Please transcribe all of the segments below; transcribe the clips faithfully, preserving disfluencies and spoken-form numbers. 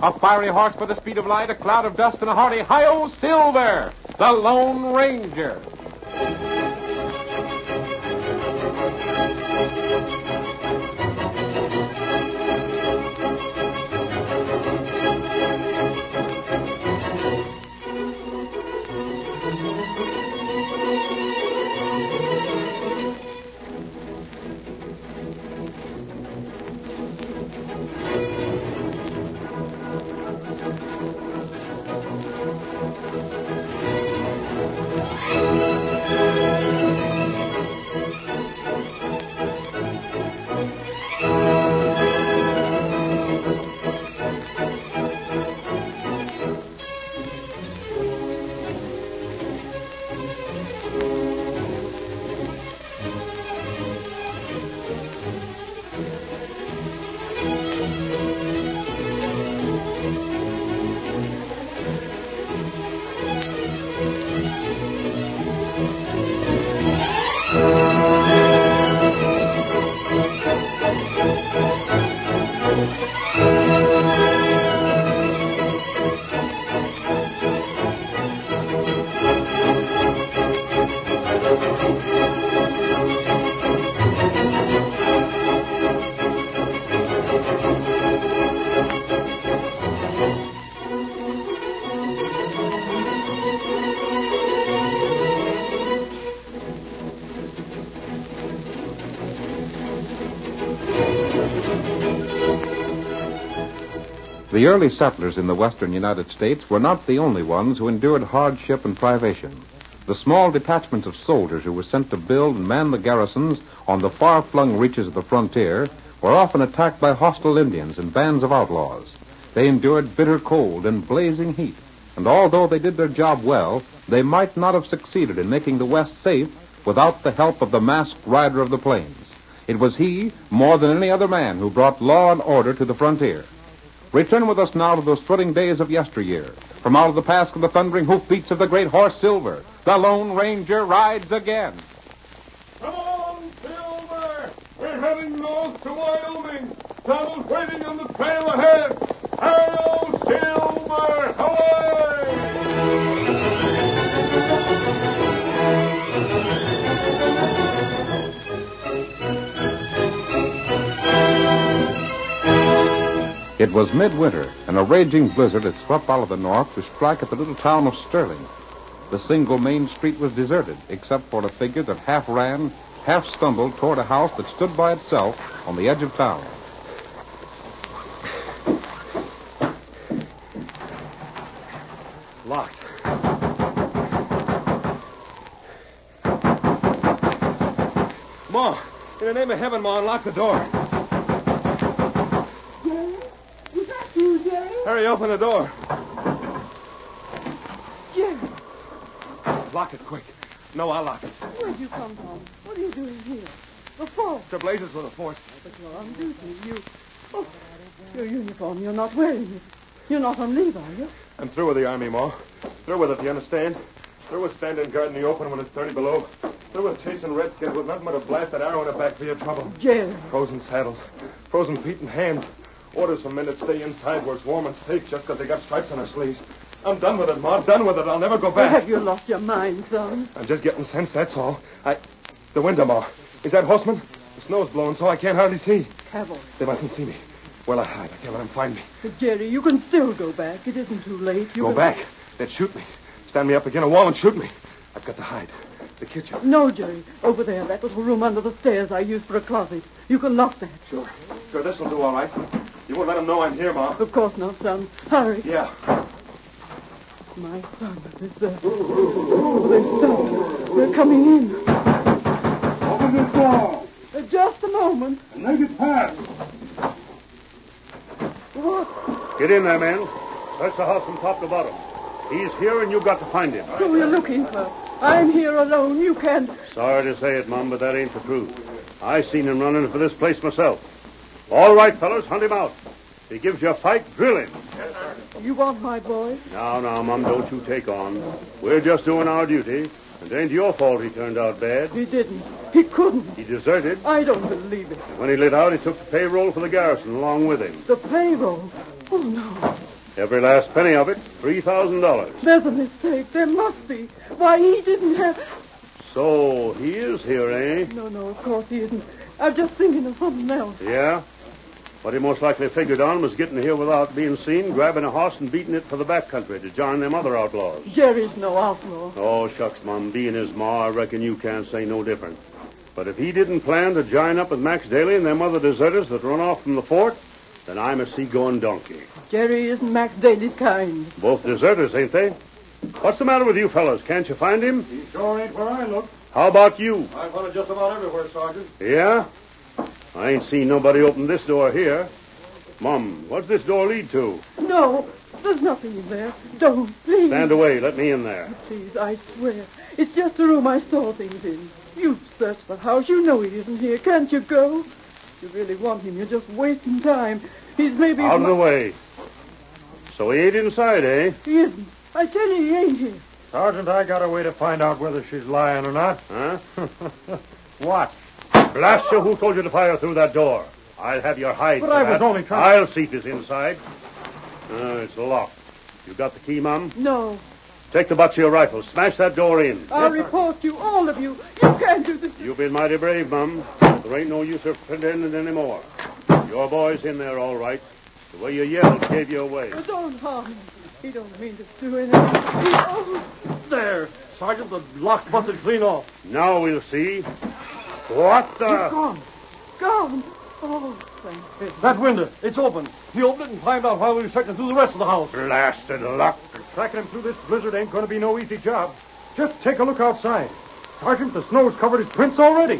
A fiery horse for the speed of light, a cloud of dust, and a hearty hi-yo Silver, the Lone Ranger. The early settlers in the western United States were not the only ones who endured hardship and privation. The small detachments of soldiers who were sent to build and man the garrisons on the far-flung reaches of the frontier were often attacked by hostile Indians and bands of outlaws. They endured bitter cold and blazing heat, and although they did their job well, they might not have succeeded in making the West safe without the help of the masked rider of the plains. It was he, more than any other man, who brought law and order to the frontier. Return with us now to those thrilling days of yesteryear. From out of the past of the thundering hoofbeats of the great horse Silver, the Lone Ranger rides again. Come on, Silver! We're heading north to Wyoming. Saddle's waiting on the trail ahead. Hi-yo, Silver! Away! It was midwinter, and a raging blizzard had swept out of the north to strike at the little town of Sterling. The single main street was deserted, except for a figure that half ran, half stumbled toward a house that stood by itself on the edge of town. Locked. Ma, in the name of heaven, Ma, unlock the door. Hurry, open the door. Jerry. Lock it quick. No, I'll lock it. Where'd you come from? What are you doing here? The fort. The blazes with the fort. But you're on duty. You... Oh, your uniform. You're not wearing it. You're not on leave, are you? I'm through with the army, Ma. Through with it, do you understand? Through with standing guard in the open when it's thirty below. Through with chasing redskins with nothing but a blasted arrow in the back for your trouble. Jerry. Frozen saddles. Frozen feet and hands. Orders from men that stay inside where it's warm and safe just because they got stripes on their sleeves. I'm done with it, Ma. I'm done with it. I'll never go back. Have you lost your mind, son? I'm just getting sense, that's all. I... The window, Ma. Is that horseman? The snow's blowing, so I can't hardly see. Cavalry. They mustn't see me. Well, I hide. I can't let them find me. But, Jerry, you can still go back. It isn't too late. You go can... back? They'd shoot me. Stand me up against a wall and shoot me. I've got to hide. The kitchen. No, Jerry. Over there, that little room under the stairs I used for a closet. You can lock that. Sure. Sure, this'll do all right. You won't let them know I'm here, Ma. Of course not, son. Hurry. Yeah. My son is there. Oh, they've stopped. They're coming in. Open this door. Uh, just a moment. And let it pass. What? Get in there, men. Search the house from top to bottom. He's here, and you've got to find him. Who are you looking for? I'm here alone. You can't... Sorry to say it, Mum, but that ain't the truth. I seen him running for this place myself. All right, fellas, hunt him out. If he gives you a fight, drill him. You want my boy? Now, now, Mum, don't you take on. We're just doing our duty. It ain't your fault he turned out bad. He didn't. He couldn't. He deserted. I don't believe it. When he lit out, he took the payroll for the garrison along with him. The payroll? Oh, no. Every last penny of it, three thousand dollars. There's a mistake. There must be. Why, he didn't have... So, he is here, eh? No, no, of course he isn't. I'm just thinking of something else. Yeah? What he most likely figured on was getting here without being seen, grabbing a horse and beating it for the back country to join them other outlaws. Jerry's no outlaw. Oh, shucks, Mom. Being his ma, I reckon you can't say no different. But if he didn't plan to join up with Max Daly and them other deserters that run off from the fort, then I'm a seagoing donkey. Jerry isn't Max Daly's kind. Both deserters, ain't they? What's the matter with you fellas? Can't you find him? He sure ain't where I look. How about you? I've hunted just about everywhere, Sergeant. Yeah? I ain't seen nobody open this door here. Mom, what's this door lead to? No, there's nothing in there. Don't, please. Stand away. Let me in there. Please, I swear. It's just a room I store things in. You've searched the house. You know he isn't here. Can't you go? If you really want him, you're just wasting time. He's maybe... Out of the way. So he ain't inside, eh? He isn't. I tell you, he ain't here. Sergeant, I got a way to find out whether she's lying or not. Huh? What? Blast you, who told you to fire through that door? I'll have your hide But for I that. was only trying... I'll see if it's inside. Uh, it's locked. You got the key, Mom? No. Take the butt of your rifle. Smash that door in. I'll report you, all of you. You can't do this. You've been mighty brave, Mum. There ain't no use of pretending anymore. Your boy's in there, all right. The way you yelled gave you away. But don't harm him. He don't mean to do anything. He... Oh. There. Sergeant, the lock busted clean off. Now we'll see. What the... He's gone. Gone. Oh, thank goodness. That window, it's open. He opened it and climbed out while we were searching through the rest of the house. Blasted luck. Tracking him through this blizzard ain't going to be no easy job. Just take a look outside. Sergeant, the snow's covered his prints already.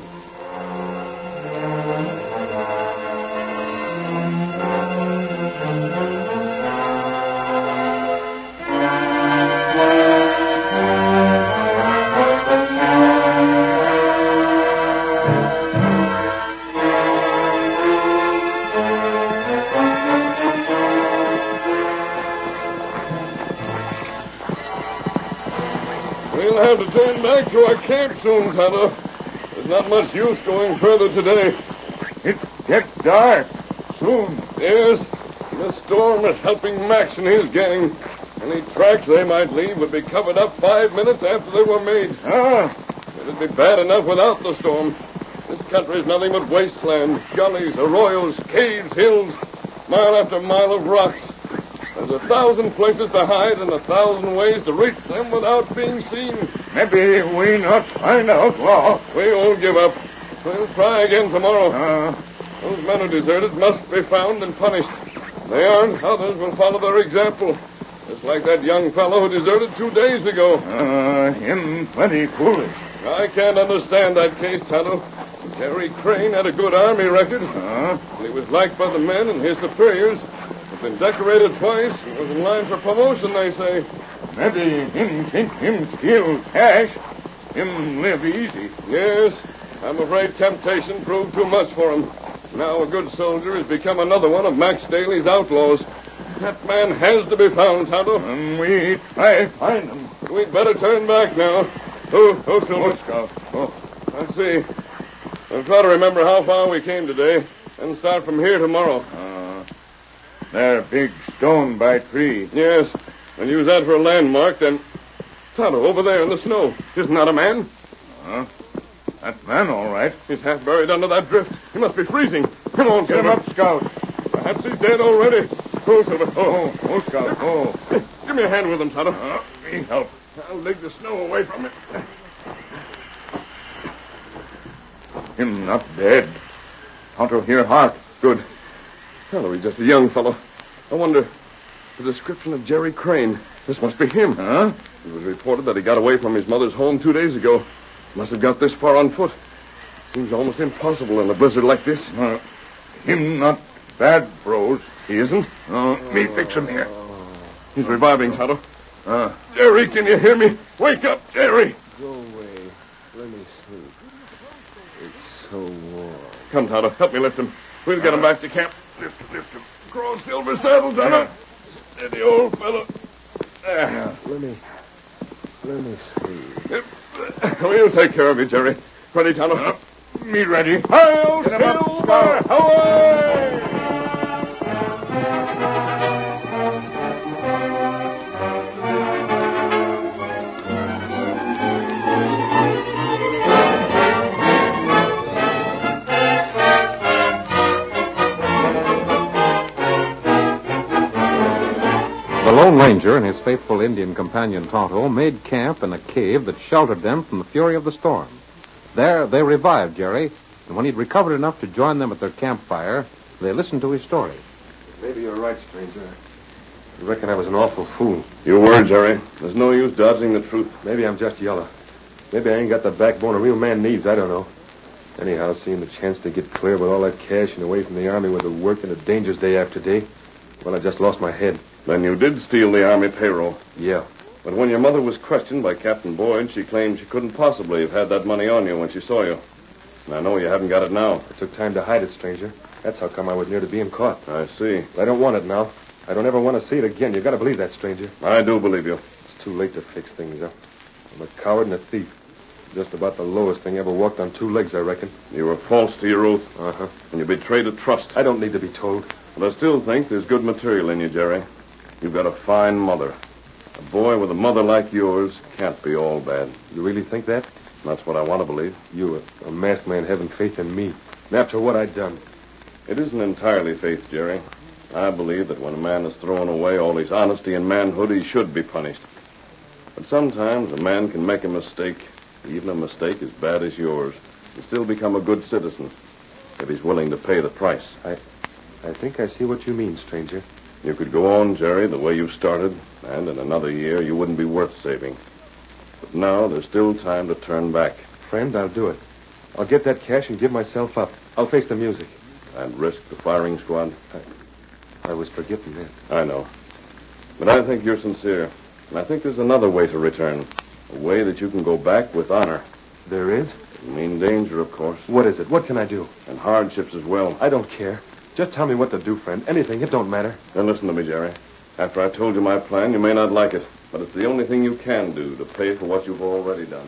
We'll have to turn back to our camp soon, Tonto. There's not much use going further today. It gets dark. Soon. Yes, the storm is helping Max and his gang. Any tracks they might leave would be covered up five minutes after they were made. Ah. It'd be bad enough without the storm. This country is nothing but wasteland, gullies, arroyos, caves, hills, mile after mile of rocks. There's a thousand places to hide and a thousand ways to reach them without being seen. Maybe we not find outlaw. We won't give up. We'll try again tomorrow. Uh, Those men who deserted must be found and punished. If they aren't, others will follow their example. Just like that young fellow who deserted two days ago. uh, him plenty foolish. I can't understand that case, Tonto. Jerry Crane had a good army record. Uh, He was liked by the men and his superiors. He's been decorated twice and was in line for promotion, they say. maybe him think him steal cash. Him live easy. Yes, I'm afraid temptation proved too much for him. Now a good soldier has become another one of Max Daly's outlaws. That man has to be found, Tonto. And we try find him. We'd better turn back now. Oh, oh, Silver. Scout. Oh, Let's see. I'll try to remember how far we came today and start from here tomorrow. uh, there big stone by tree. Yes, and use that for a landmark, then... Tonto, over there in the snow. Isn't that a man? Huh? That man, all right. He's half buried under that drift. He must be freezing. Come on, Get him Silver. up, Scout. Perhaps he's dead already. Oh, Silver. Oh, oh, Scout. Oh. Give me a hand with him, Tonto. Uh, me help. I'll dig the snow away from it. Him not dead. Tonto hear heart. Good. Fellow, he's just a young fellow. I wonder, the description of Jerry Crane. This must be him. Huh? It was reported that he got away from his mother's home two days ago. Must have got this far on foot. Seems almost impossible in a blizzard like this. Uh, him not bad, bros. He isn't? Uh, me fix him here. He's reviving, Tonto. Uh, Jerry, can you hear me? Wake up, Jerry. Go away. Let me sleep. It's so warm. Come, Tonto. Help me lift him. We'll get him back to camp. Lift him, lift him. Cross Silver saddle, Tonto. Steady, old fellow. There. Let me... Let me sleep. We'll take care of you, Jerry. Ready, Tonto? uh, me ready. Hail, Get him up, Silver! Scout. Away! Lone Ranger and his faithful Indian companion Tonto made camp in a cave that sheltered them from the fury of the storm. There, they revived Jerry, and when he'd recovered enough to join them at their campfire, they listened to his story. Maybe you're right, stranger. I reckon I was an awful fool. You were, Jerry. There's no use dodging the truth. Maybe I'm just yellow. Maybe I ain't got the backbone a real man needs. I don't know. Anyhow, seeing the chance to get clear with all that cash and away from the army with the work and the dangers day after day, well, I just lost my head. Then you did steal the army payroll. Yeah. But when your mother was questioned by Captain Boyd, she claimed she couldn't possibly have had that money on you when she saw you. And I know you haven't got it now. It took time to hide it, stranger. That's how come I was near to being caught. I see. But I don't want it now. I don't ever want to see it again. You got to believe that, stranger. I do believe you. It's too late to fix things up. I'm a coward and a thief. Just about the lowest thing ever walked on two legs, I reckon. You were false to your oath. Uh-huh. And you betrayed a trust. I don't need to be told. But I still think there's good material in you, Jerry. You've got a fine mother. A boy with a mother like yours can't be all bad. You really think that? That's what I want to believe. You, a, a masked man, having faith in me. After what I'd done. It isn't entirely faith, Jerry. I believe that when a man has thrown away all his honesty and manhood, he should be punished. But sometimes a man can make a mistake, even a mistake as bad as yours, and still become a good citizen if he's willing to pay the price. I, I think I see what you mean, stranger. You could go on, Jerry, the way you started, and in another year you wouldn't be worth saving. But now there's still time to turn back. Friend, I'll do it. I'll get that cash and give myself up. I'll face the music. And risk the firing squad? I, I was forgetting that. I know. But I think you're sincere. And I think there's another way to return. A way that you can go back with honor. There is? You mean danger, of course. What is it? What can I do? And hardships as well. I don't care. Just tell me what to do, friend. Anything. It don't matter. Then listen to me, Jerry. After I've told you my plan, you may not like it. But it's the only thing you can do to pay for what you've already done.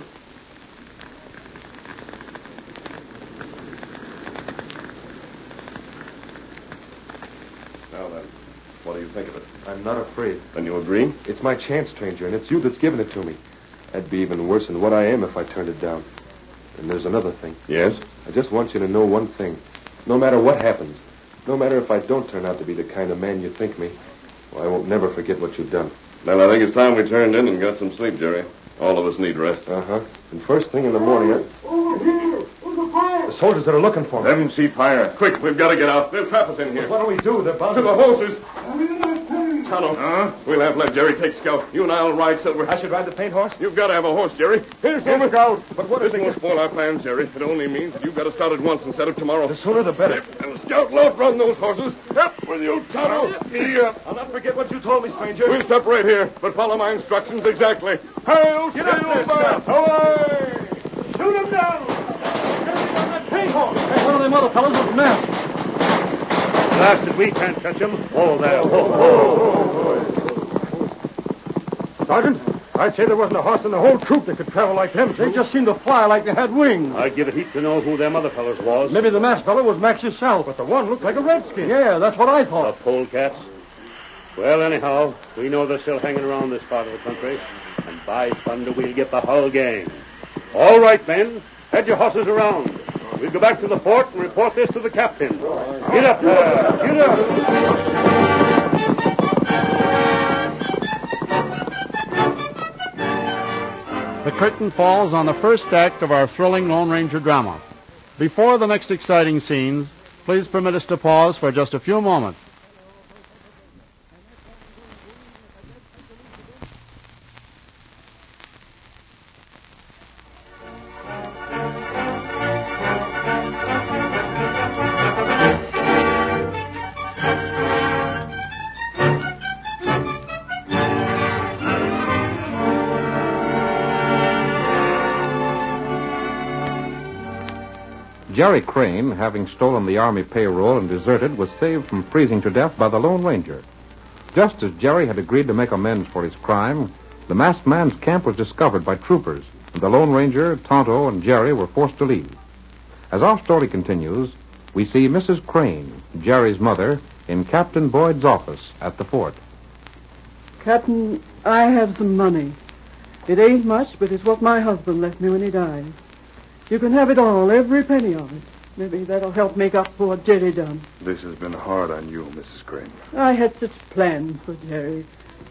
Now then, what do you think of it? I'm not afraid. Then you agree? It's my chance, stranger, and it's you that's given it to me. That'd be even worse than what I am if I turned it down. And there's another thing. Yes? I just want you to know one thing. No matter what happens, no matter if I don't turn out to be the kind of man you think me, well, I won't never forget what you've done. Then I think it's time we turned in and got some sleep, Jerry. All of us need rest. Uh-huh. And first thing in the morning, I... Over here! Who's the fire? The soldiers that are looking for me. Heaven see fire. Quick, we've got to get out. They'll trap us in here. What do we do? They're bound To the horses. Tunnel. Tunnel. Uh, we'll have to let Jerry take Scout. You and I'll ride Silver. I should ride the paint horse? You've got to have a horse, Jerry. Here's Silver. Scout. But what This is won't spoil our plans, Jerry. It only means that you've got to start at once instead of tomorrow. The sooner the better. And Scout, load run those horses. Up with you, Tonto. Me up. I'll not forget what you told me, stranger. We'll separate here, but follow my instructions exactly. Hail, Get up there, Scout. Away! Shoot him down! Get him on that paint horse! Hey, one of them other fellows was masked. Blasted, we can't catch him. Oh, there. Oh, oh. Sergeant, I'd say there wasn't a horse in the whole troop that could travel like them. They just seemed to fly like they had wings. I'd give a heap to know who them other fellows was. Maybe the masked fellow was Max's Sal, but the one looked like a redskin. Yeah, that's what I The thought. polecats. Well, anyhow, we know they're still hanging around this part of the country. And by thunder, we'll get the whole gang. All right, men. Head your horses around. We'll go back to the fort and report this to the captain. Get up there. Get up. The curtain falls on the first act of our thrilling Lone Ranger drama. Before the next exciting scenes, please permit us to pause for just a few moments. Jerry Crane, having stolen the Army payroll and deserted, was saved from freezing to death by the Lone Ranger. Just as Jerry had agreed to make amends for his crime, the masked man's camp was discovered by troopers, and the Lone Ranger, Tonto, and Jerry were forced to leave. As our story continues, we see Missus Crane, Jerry's mother, in Captain Boyd's office at the fort. Captain, I have some money. It ain't much, but it's what my husband left me when he died. You can have it all, every penny of it. Maybe that'll help make up for what Jerry done. This has been hard on you, Missus Crane. I had such plans for Jerry.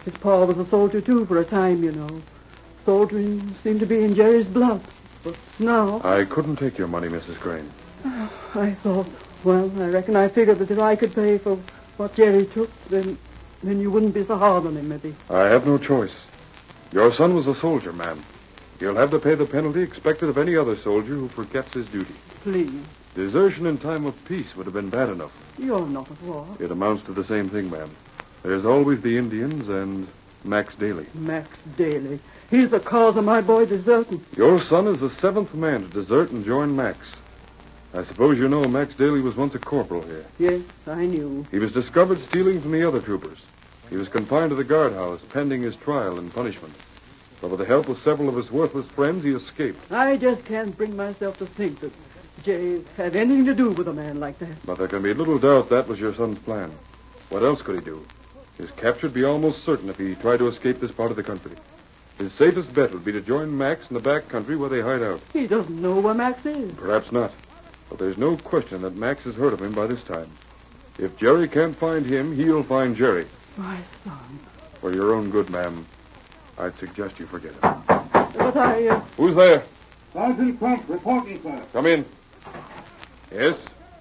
His pa was a soldier, too, for a time, you know. Soldiering seemed to be in Jerry's blood. But now... I couldn't take your money, Missus Crane. I thought, well, I reckon I figured that if I could pay for what Jerry took, then then you wouldn't be so hard on him, maybe. I have no choice. Your son was a soldier, ma'am. He'll have to pay the penalty expected of any other soldier who forgets his duty. Please. Desertion in time of peace would have been bad enough. You're not at war. It amounts to the same thing, ma'am. There's always the Indians and Max Daly. Max Daly. He's the cause of my boy deserting. Your son is the seventh man to desert and join Max. I suppose you know Max Daly was once a corporal here. Yes, I knew. He was discovered stealing from the other troopers. He was confined to the guardhouse pending his trial and punishment. But with the help of several of his worthless friends, he escaped. I just can't bring myself to think that Jay had anything to do with a man like that. But there can be little doubt that was your son's plan. What else could he do? His capture would be almost certain if he tried to escape this part of the country. His safest bet would be to join Max in the back country where they hide out. He doesn't know where Max is. Perhaps not. But there's no question that Max has heard of him by this time. If Jerry can't find him, he'll find Jerry. My son. For your own good, ma'am, I'd suggest you forget it. But I... Uh... Who's there? Sergeant Crump, reporting, sir. Come in. Yes?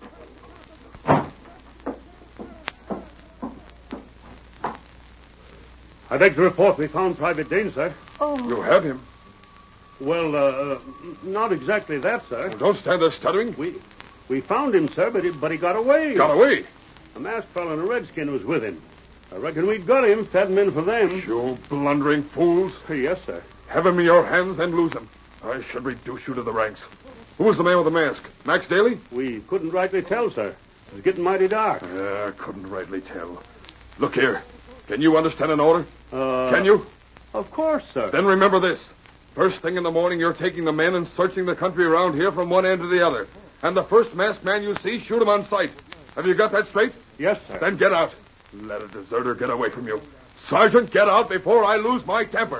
I beg to report we found Private Dane, sir. Oh. You have him? Well, uh, not exactly that, sir. Well, don't stand there stuttering. We we found him, sir, but he, but he got away. Got away? A masked fellow and a redskin was with him. I reckon we got him, fed him in for them. You blundering fools. Yes, sir. Have him in your hands and lose him. I should reduce you to the ranks. Who was the man with the mask? Max Daly? We couldn't rightly tell, sir. It was getting mighty dark. Yeah, I couldn't rightly tell. Look here. Can you understand an order? Uh, Can you? Of course, sir. Then remember this. First thing in the morning, you're taking the men and searching the country around here from one end to the other. And the first masked man you see, shoot him on sight. Have you got that straight? Yes, sir. Then get out. Let a deserter get away from you. Sergeant, get out before I lose my temper.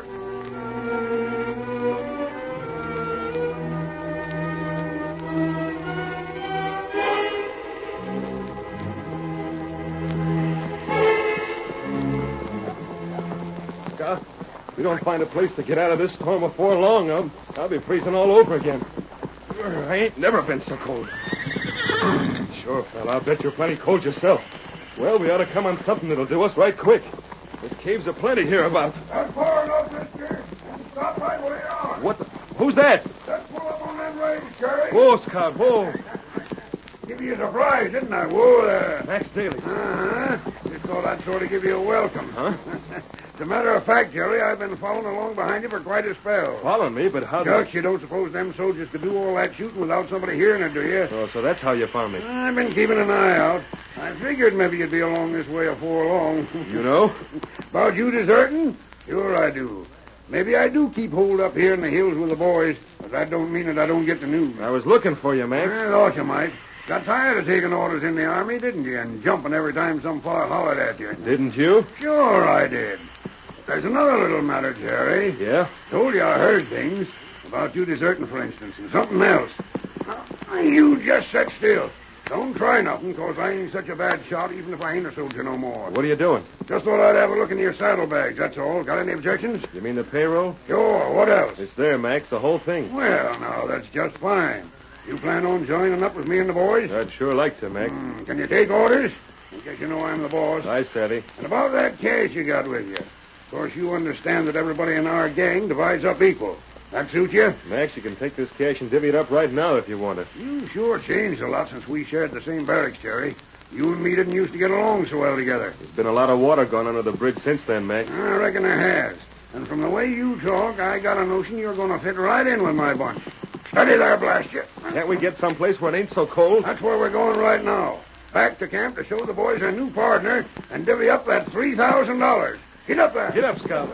Scott, if we don't find a place to get out of this storm before long, I'll, I'll be freezing all over again. I ain't never been so cold. Sure, fella, I'll bet you're plenty cold yourself. Well, we ought to come on something that'll do us right quick. There's caves aplenty hereabouts. That's far enough, mister. Stop right where you are. What the... Who's that? Let's pull up on them rails, Jerry. Whoa, Scott, whoa. Give you a surprise, didn't I? Whoa there. Max Daly. Uh-huh. Just thought I'd sort of give you a welcome. Huh? As a matter of fact, Jerry, I've been following along behind you for quite a spell. Following me, but how did... Just, you don't suppose them soldiers could do all that shooting without somebody hearing it, do you? Oh, so that's how you found me. I've been keeping an eye out. I figured maybe you'd be along this way afore long. You know? About you deserting? Sure I do. Maybe I do keep hold up here in the hills with the boys, but that don't mean that I don't get the news. I was looking for you, Max. I thought you might. Got tired of taking orders in the Army, didn't you? And jumping every time some fella hollered at you. Didn't you? Sure I did. There's another little matter, Jerry. Yeah? Told you I heard things. About you deserting, for instance, and something else. Now, you just sit still. Don't try nothing, because I ain't such a bad shot, even if I ain't a soldier no more. What are you doing? Just thought I'd have a look into your saddlebags, that's all. Got any objections? You mean the payroll? Sure, what else? It's there, Max, the whole thing. Well, now, that's just fine. You plan on joining up with me and the boys? I'd sure like to, Max. Hmm, can you take orders? In case you know I'm the boss. I said he. And about that cash you got with you. Of course, you understand that everybody in our gang divides up equal. That suit you? Max, you can take this cash and divvy it up right now if you want it. You sure changed a lot since we shared the same barracks, Jerry. You and me didn't used to get along so well together. There's been a lot of water gone under the bridge since then, Max. I reckon there has. And from the way you talk, I got a notion you're going to fit right in with my bunch. Steady there, blast you. Can't we get someplace where it ain't so cold? That's where we're going right now. Back to camp to show the boys our new partner and divvy up that three thousand dollars. Get up there. Get up, Scout.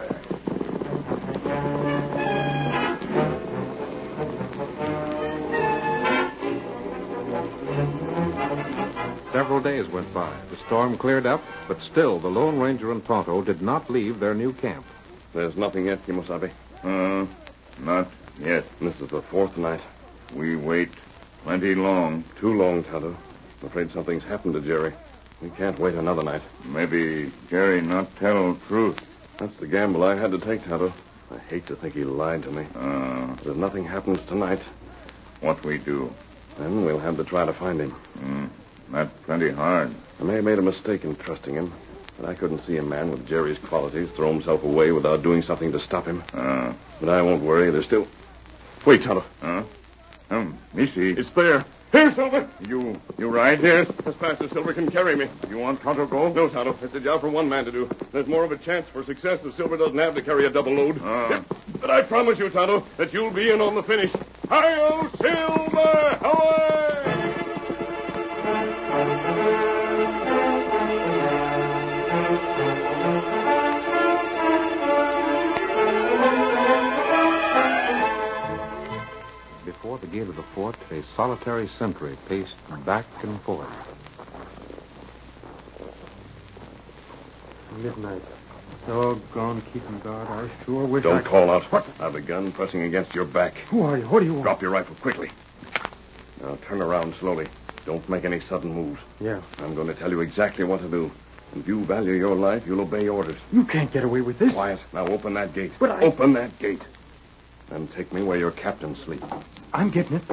Several days went by. The storm cleared up, but still the Lone Ranger and Tonto did not leave their new camp. There's nothing yet, Kimosabe. Uh, not yet. This is the fourth night. We wait plenty long. Too long, Tonto. I'm afraid something's happened to Jerry. We can't wait another night. Maybe Jerry not tell truth. That's the gamble I had to take, Tonto. I hate to think he lied to me. Uh, But if nothing happens tonight, what we do? then we'll have to try to find him. Mm, that's plenty hard. I may have made a mistake in trusting him, but I couldn't see a man with Jerry's qualities throw himself away without doing something to stop him. Uh, But I won't worry. There's still... Wait, Tonto. huh? Um, me see. It's there. Here, Silver. You, you right? Yes, as fast as Silver can carry me. You want Tonto go? No, Tonto. It's a job for one man to do. There's more of a chance for success if Silver doesn't have to carry a double load. Ah. But I promise you, Tonto, that you'll be in on the finish. Hi-yo, Silver! Away! Before the gate of the fort, a solitary sentry paced back and forth. Midnight. Doggone keeping guard. I sure wish Don't I... call out. What? I have a gun pressing against your back. Who are you? What do you want? Drop your rifle quickly. Now turn around slowly. Don't make any sudden moves. Yeah. I'm going to tell you exactly what to do. If you value your life, you'll obey orders. You can't get away with this. Quiet. Now open that gate. But I- Open that gate. And take me where your captains sleep. I'm getting it.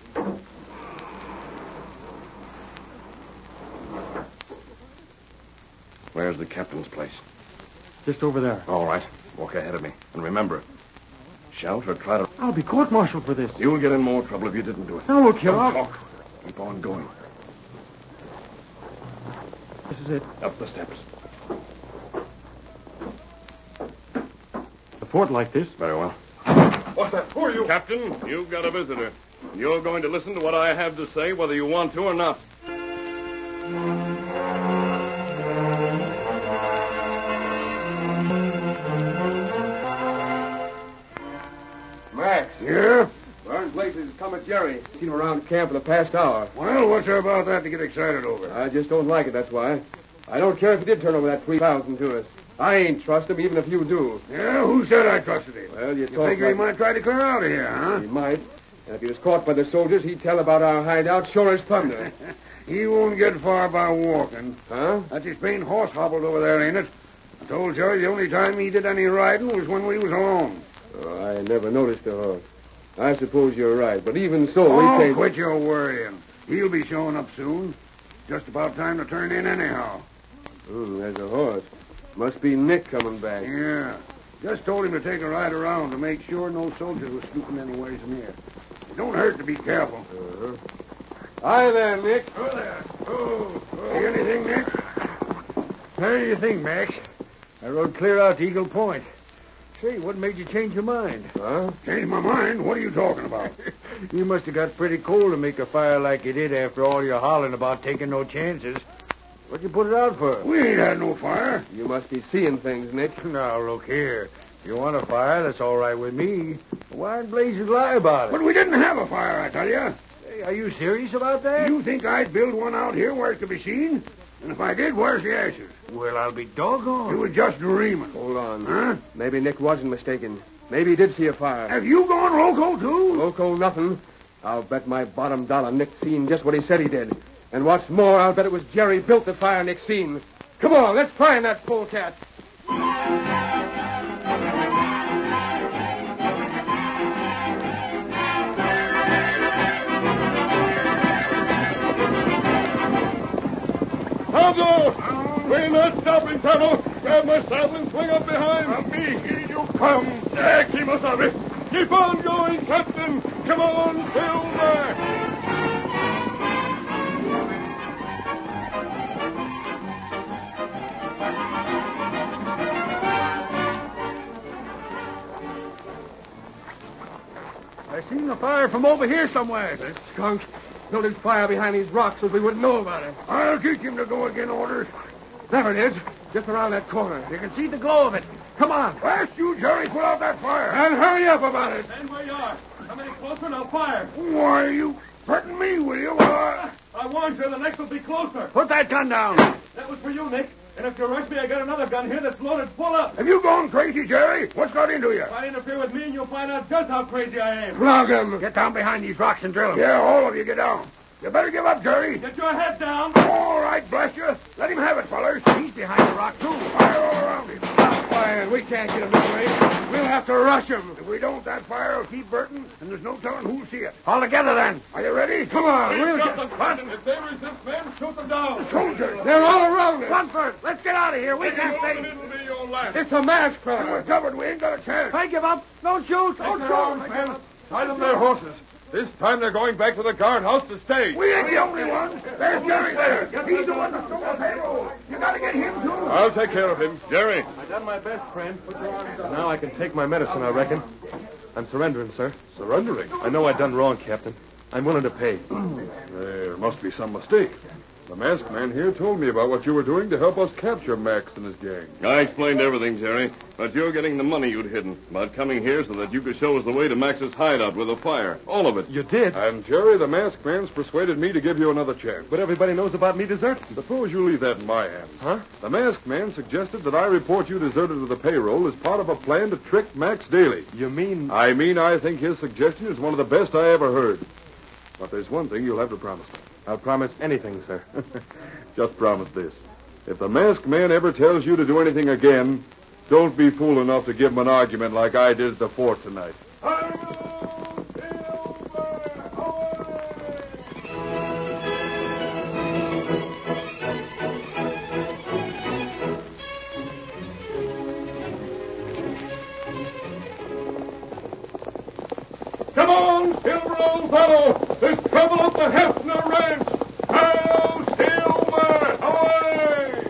Where's the captain's place? Just over there. All right. Walk ahead of me. And remember, shout or try to... I'll be court-martialed for this. You'll get in more trouble if you didn't do it. Now, look here. Don't I'll... talk. Keep on going. This is it. Up the steps. A fort like this. Very well. What's that? Who are you? Captain, you've got a visitor. You're going to listen to what I have to say, whether you want to or not. Max. Yeah? Burn places come at Jerry. Seen him around camp in the past hour. Well, what's there about that to get excited over? I just don't like it, that's why. I don't care if he did turn over that three thousand to us. I ain't trust him, even if you do. Yeah, who said I trusted him? Well, you You talk figure like... he might try to clear out of here, huh? He might. And if he was caught by the soldiers, he'd tell about our hideout sure as thunder. He won't get far by walking. Huh? That's his main horse hobbled over there, ain't it? I told Jerry the only time he did any riding was when we was alone. Oh, I never noticed the horse. I suppose you're right, but even so, Oh, we can't... quit your worrying. He'll be showing up soon. Just about time to turn in anyhow. Hmm, there's a horse. Must be Nick coming back. Yeah. Just told him to take a ride around to make sure no soldiers were snooping anywheres near. It don't hurt to be careful. Uh-huh. Hi there, Nick. Oh, there. Oh, oh. See anything, Nick? How do you think, Max? I rode clear out to Eagle Point. Say, what made you change your mind? Huh? Change my mind? What are you talking about? You must have got pretty cold to make a fire like you did after all your hollering about taking no chances. What'd you put it out for? We ain't had no fire. You must be seeing things, Nick. Now, look here. If you want a fire, that's all right with me. Why in blazes lie about it? But we didn't have a fire, I tell you. Hey, are you serious about that? You think I'd build one out here where it's to be seen? And if I did, where's the ashes? Well, I'll be doggone. You were just dreaming. Hold on. Huh? Maybe Nick wasn't mistaken. Maybe he did see a fire. Have you gone loco, too? Loco nothing. I'll bet my bottom dollar Nick seen just what he said he did. And what's more, I'll bet it was Jerry built the fire Nick seen. Come on, let's find that polecat. Tonto! We're not stopping, Tonto! Grab my saddle and swing up behind. I'll be here you come. Yeah, keep us up it. Keep on going, Captain. Come on, Silver. I seen the fire from over here somewhere. That skunk built his fire behind these rocks so we wouldn't know about it. I'll teach him to go again orders. There it is, just around that corner. You can see the glow of it. Come on. Blast you, Jerry, put out that fire. And hurry up about it. Stand where you are. Come any closer and I'll fire. Why, you threaten me, will you? Uh, I warned you, the next will be closer. Put that gun down. That was for you, Nick. And if you rush me, I got another gun here that's loaded full up. have you gone crazy, Jerry? What's got into you? If I interfere with me, and you'll find out just how crazy I am. Flog him. Get down behind these rocks and drill him. Yeah, all of you get down. You better give up, Jerry. Get your head down. All right, bless you. Let him have it, fellers. He's behind the rock, too. Fire all around him. quiet. We can't get him this way. We'll have to rush him. If we don't, that fire will keep burning, and there's no telling who'll see it. All together, then. Are you ready? Come on. We'll Got get... the Captain. If they resist, men, shoot them down. Soldiers. They're all around us. Run first. Let's get out of here. We can't Woman, stay. it'll be your last. It's a mass We're crowd. covered. We ain't got a chance. I give up. Don't shoot. Don't shoot. Tie them their horses. This time they're going back to the guardhouse to stay. We ain't the only ones. There's Jerry there. He's the one that stole the payroll. You got to get him, too. I'll take care of him. Jerry. I've done my best, friend. Now I can take my medicine, I reckon. I'm surrendering, sir. Surrendering? I know I done wrong, Captain. I'm willing to pay. There must be some mistake. The masked man here told me about what you were doing to help us capture Max and his gang. I explained everything, Jerry. But you're getting the money you'd hidden. About coming here so that you could show us the way to Max's hideout with a fire. All of it. You did? And, Jerry, the masked man's persuaded me to give you another chance. But everybody knows about me deserting. Suppose you leave that in my hands. Huh? The masked man suggested that I report you deserted to the payroll as part of a plan to trick Max Daly. You mean... I mean, I think his suggestion is one of the best I ever heard. But there's one thing you'll have to promise me. I'll promise anything, sir. Just promise this. If the masked man ever tells you to do anything again, don't be fool enough to give him an argument like I did at the fort tonight. Come on, Silver Old Fellow! There's trouble at the Hefner Ranch! Hail, Silver! Away!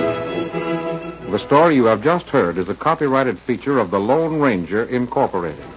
The story you have just heard is a copyrighted feature of the Lone Ranger, Incorporated.